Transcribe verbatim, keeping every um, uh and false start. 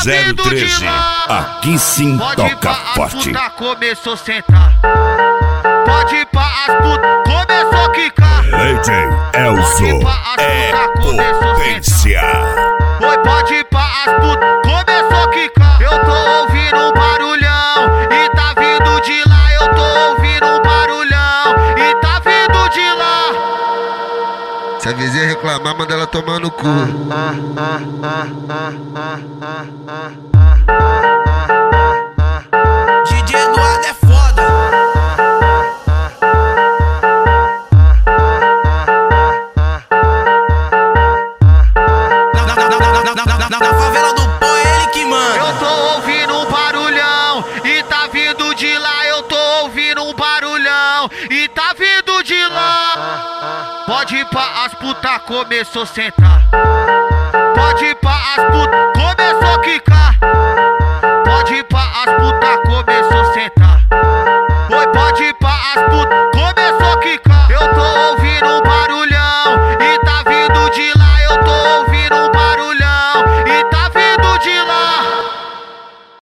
zero treze. Aqui sim toca forte. Puta começou a sentar. Pode ir pra as putas, começou a quicar. D J Elzo é potência. Oi, pode ir pra as putas, começou a quicar. Eu tô ouvindo um barulhão e tá vindo de lá. Eu tô ouvindo um barulhão e tá vindo de lá. Se a vizinha reclamar, manda ela tomar no cu. D J Eduardo é foda. Na, na, na, na, na, na, na, na favela do pó é ele que manda. Eu tô ouvindo um barulhão e tá vindo de lá. Eu tô ouvindo um barulhão e tá vindo de lá. Pode ir pra as putas, começou a sentar. Pode ir pra as putas, começou a quicar.